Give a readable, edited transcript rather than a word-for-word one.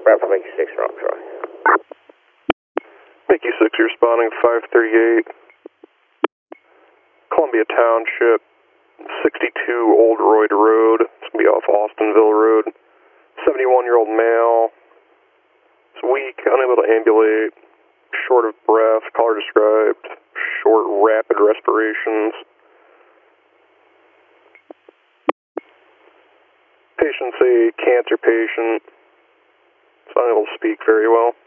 Bravo Mickey 6, Rock Troy. Mickey 6, you're responding 538. Columbia Township, 62 Old Royd Road. It's going to be off Austinville Road. 71-year-old male. It's weak, unable to ambulate, short of breath, color described, short, rapid respirations. Patient's a cancer patient. It's unable to speak very well.